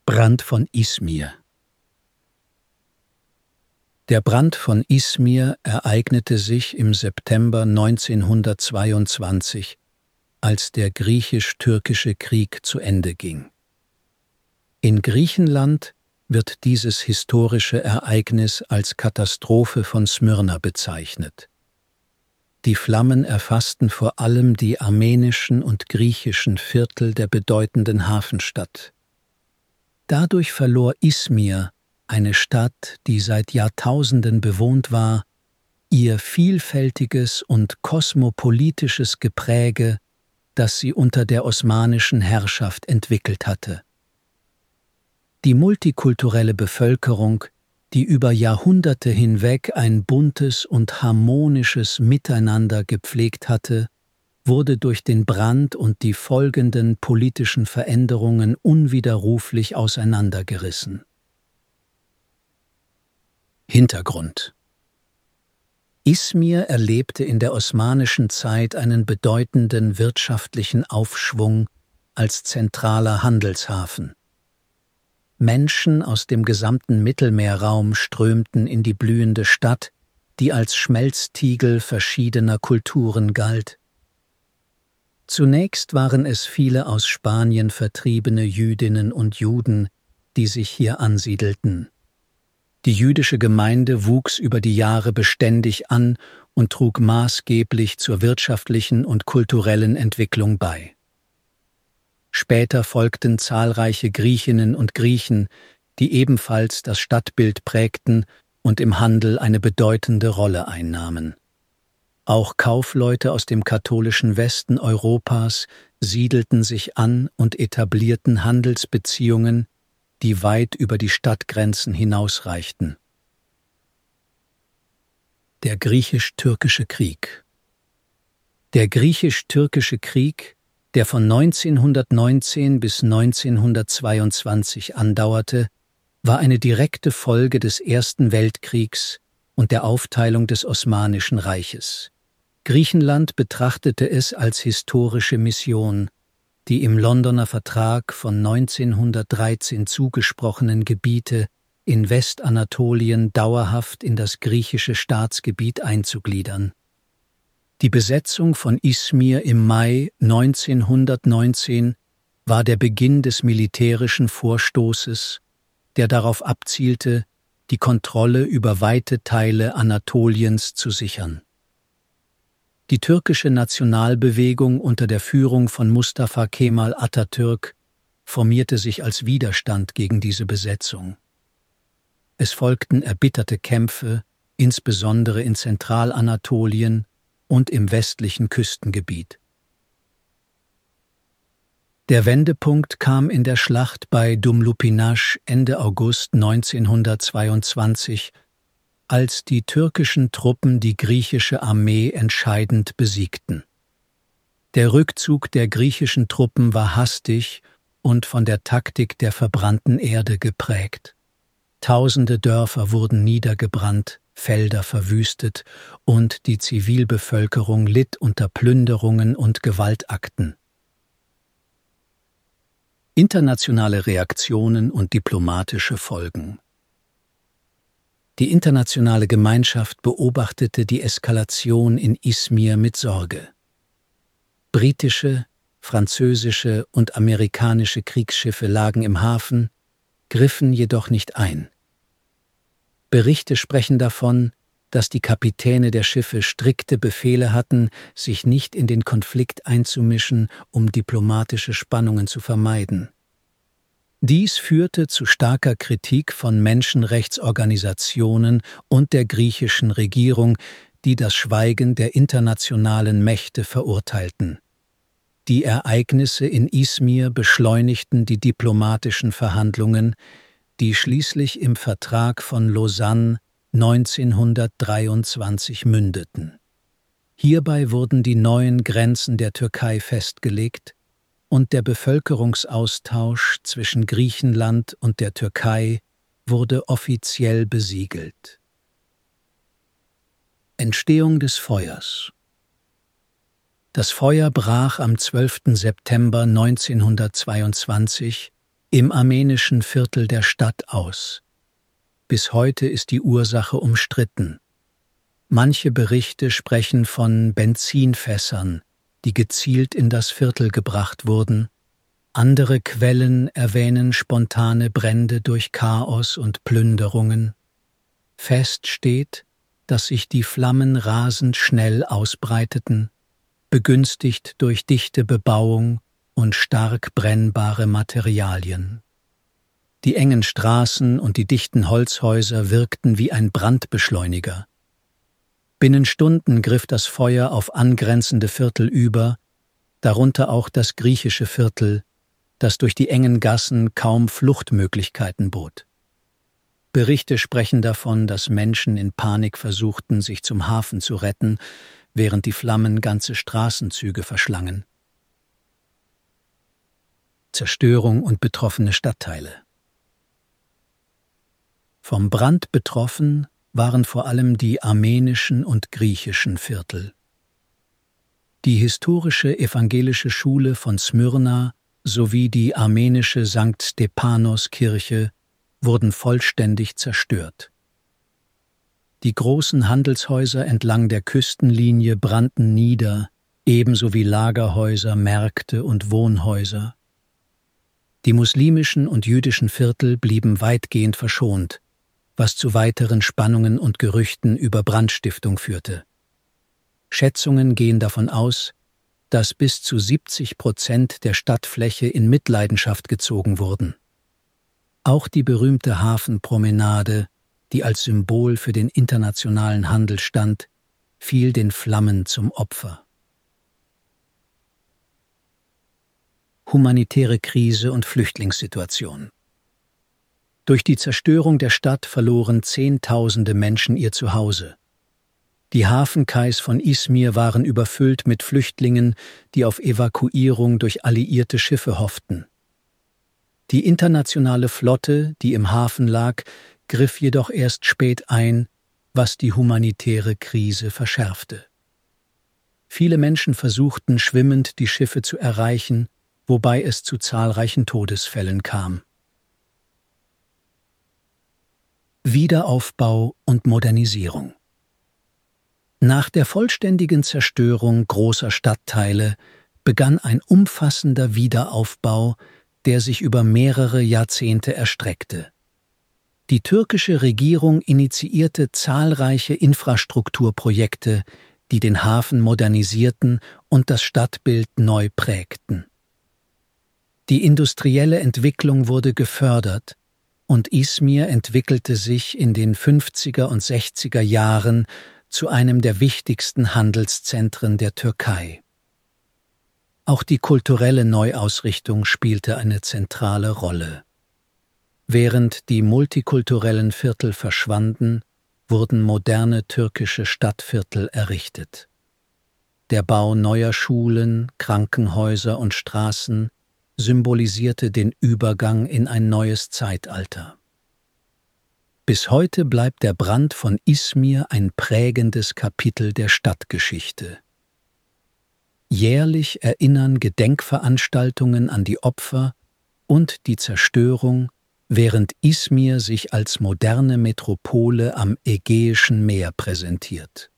Brand von Izmir. Der Brand von Izmir ereignete sich im September 1922, als der griechisch-türkische Krieg zu Ende ging. In Griechenland wird dieses historische Ereignis als Katastrophe von Smyrna bezeichnet. Die Flammen erfassten vor allem die armenischen und griechischen Viertel der bedeutenden Hafenstadt. Dadurch verlor Izmir, eine Stadt, die seit Jahrtausenden bewohnt war, ihr vielfältiges und kosmopolitisches Gepräge, das sie unter der osmanischen Herrschaft entwickelt hatte. Die multikulturelle Bevölkerung, die über Jahrhunderte hinweg ein buntes und harmonisches Miteinander gepflegt hatte, wurde durch den Brand und die folgenden politischen Veränderungen unwiderruflich auseinandergerissen. Hintergrund: Izmir erlebte in der osmanischen Zeit einen bedeutenden wirtschaftlichen Aufschwung als zentraler Handelshafen. Menschen aus dem gesamten Mittelmeerraum strömten in die blühende Stadt, die als Schmelztiegel verschiedener Kulturen galt. Zunächst waren es viele aus Spanien vertriebene Jüdinnen und Juden, die sich hier ansiedelten. Die jüdische Gemeinde wuchs über die Jahre beständig an und trug maßgeblich zur wirtschaftlichen und kulturellen Entwicklung bei. Später folgten zahlreiche Griechinnen und Griechen, die ebenfalls das Stadtbild prägten und im Handel eine bedeutende Rolle einnahmen. Auch Kaufleute aus dem katholischen Westen Europas siedelten sich an und etablierten Handelsbeziehungen, die weit über die Stadtgrenzen hinausreichten. Der griechisch-türkische Krieg. Der griechisch-türkische Krieg, der von 1919 bis 1922 andauerte, war eine direkte Folge des Ersten Weltkriegs und der Aufteilung des Osmanischen Reiches. Griechenland betrachtete es als historische Mission, die im Londoner Vertrag von 1913 zugesprochenen Gebiete in Westanatolien dauerhaft in das griechische Staatsgebiet einzugliedern. Die Besetzung von Izmir im Mai 1919 war der Beginn des militärischen Vorstoßes, der darauf abzielte, die Kontrolle über weite Teile Anatoliens zu sichern. Die türkische Nationalbewegung unter der Führung von Mustafa Kemal Atatürk formierte sich als Widerstand gegen diese Besetzung. Es folgten erbitterte Kämpfe, insbesondere in Zentralanatolien und im westlichen Küstengebiet. Der Wendepunkt kam in der Schlacht bei Dumlupınar Ende August 1922, als die türkischen Truppen die griechische Armee entscheidend besiegten. Der Rückzug der griechischen Truppen war hastig und von der Taktik der verbrannten Erde geprägt. Tausende Dörfer wurden niedergebrannt, Felder verwüstet und die Zivilbevölkerung litt unter Plünderungen und Gewaltakten. Internationale Reaktionen und diplomatische Folgen. Die internationale Gemeinschaft beobachtete die Eskalation in Izmir mit Sorge. Britische, französische und amerikanische Kriegsschiffe lagen im Hafen, griffen jedoch nicht ein. Berichte sprechen davon, dass die Kapitäne der Schiffe strikte Befehle hatten, sich nicht in den Konflikt einzumischen, um diplomatische Spannungen zu vermeiden. Dies führte zu starker Kritik von Menschenrechtsorganisationen und der griechischen Regierung, die das Schweigen der internationalen Mächte verurteilten. Die Ereignisse in Izmir beschleunigten die diplomatischen Verhandlungen, die schließlich im Vertrag von Lausanne 1923 mündeten. Hierbei wurden die neuen Grenzen der Türkei festgelegt und der Bevölkerungsaustausch zwischen Griechenland und der Türkei wurde offiziell besiegelt. Entstehung des Feuers. Das Feuer brach am 12. September 1922 im armenischen Viertel der Stadt aus. Bis heute ist die Ursache umstritten. Manche Berichte sprechen von Benzinfässern, die gezielt in das Viertel gebracht wurden. Andere Quellen erwähnen spontane Brände durch Chaos und Plünderungen. Fest steht, dass sich die Flammen rasend schnell ausbreiteten, begünstigt durch dichte Bebauung und stark brennbare Materialien. Die engen Straßen und die dichten Holzhäuser wirkten wie ein Brandbeschleuniger. Binnen Stunden griff das Feuer auf angrenzende Viertel über, darunter auch das griechische Viertel, das durch die engen Gassen kaum Fluchtmöglichkeiten bot. Berichte sprechen davon, dass Menschen in Panik versuchten, sich zum Hafen zu retten, während die Flammen ganze Straßenzüge verschlangen. Zerstörung und betroffene Stadtteile. Vom Brand betroffen waren vor allem die armenischen und griechischen Viertel. Die historische evangelische Schule von Smyrna sowie die armenische St. Stepanos-Kirche wurden vollständig zerstört. Die großen Handelshäuser entlang der Küstenlinie brannten nieder, ebenso wie Lagerhäuser, Märkte und Wohnhäuser. Die muslimischen und jüdischen Viertel blieben weitgehend verschont, was zu weiteren Spannungen und Gerüchten über Brandstiftung führte. Schätzungen gehen davon aus, dass bis zu 70% der Stadtfläche in Mitleidenschaft gezogen wurden. Auch die berühmte Hafenpromenade, die als Symbol für den internationalen Handel stand, fiel den Flammen zum Opfer. Humanitäre Krise und Flüchtlingssituation. Durch die Zerstörung der Stadt verloren Zehntausende Menschen ihr Zuhause. Die Hafenkais von Izmir waren überfüllt mit Flüchtlingen, die auf Evakuierung durch alliierte Schiffe hofften. Die internationale Flotte, die im Hafen lag, griff jedoch erst spät ein, was die humanitäre Krise verschärfte. Viele Menschen versuchten schwimmend die Schiffe zu erreichen, wobei es zu zahlreichen Todesfällen kam. Wiederaufbau und Modernisierung. Nach der vollständigen Zerstörung großer Stadtteile begann ein umfassender Wiederaufbau, der sich über mehrere Jahrzehnte erstreckte. Die türkische Regierung initiierte zahlreiche Infrastrukturprojekte, die den Hafen modernisierten und das Stadtbild neu prägten. Die industrielle Entwicklung wurde gefördert und Izmir entwickelte sich in den 50er und 60er Jahren zu einem der wichtigsten Handelszentren der Türkei. Auch die kulturelle Neuausrichtung spielte eine zentrale Rolle. Während die multikulturellen Viertel verschwanden, wurden moderne türkische Stadtviertel errichtet. Der Bau neuer Schulen, Krankenhäuser und Straßen symbolisierte den Übergang in ein neues Zeitalter. Bis heute bleibt der Brand von Izmir ein prägendes Kapitel der Stadtgeschichte. Jährlich erinnern Gedenkveranstaltungen an die Opfer und die Zerstörung, während Izmir sich als moderne Metropole am Ägäischen Meer präsentiert.